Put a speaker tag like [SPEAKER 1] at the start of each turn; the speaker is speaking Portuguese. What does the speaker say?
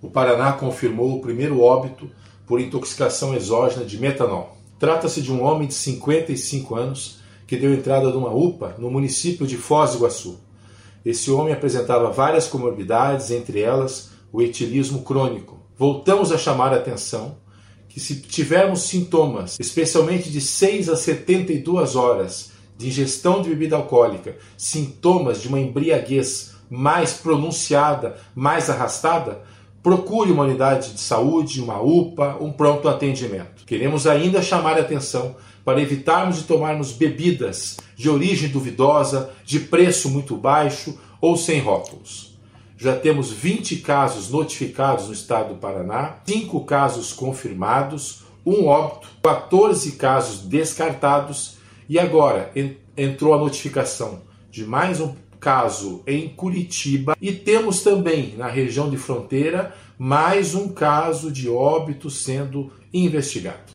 [SPEAKER 1] O Paraná confirmou o primeiro óbito por intoxicação exógena de metanol. Trata-se de um homem de 55 anos que deu entrada numa UPA no município de Foz do Iguaçu. Esse homem apresentava várias comorbidades, entre elas o etilismo crônico. Voltamos a chamar a atenção que se tivermos sintomas, especialmente de 6 a 72 horas de ingestão de bebida alcoólica, sintomas de uma embriaguez mais pronunciada, mais arrastada, procure uma unidade de saúde, uma UPA, um pronto atendimento. Queremos ainda chamar a atenção para evitarmos de tomarmos bebidas de origem duvidosa, de preço muito baixo ou sem rótulos. Já temos 20 casos notificados no estado do Paraná, 5 casos confirmados, 1 óbito, 14 casos descartados e agora entrou a notificação de mais um caso em Curitiba e temos também na região de fronteira mais um caso de óbito sendo investigado.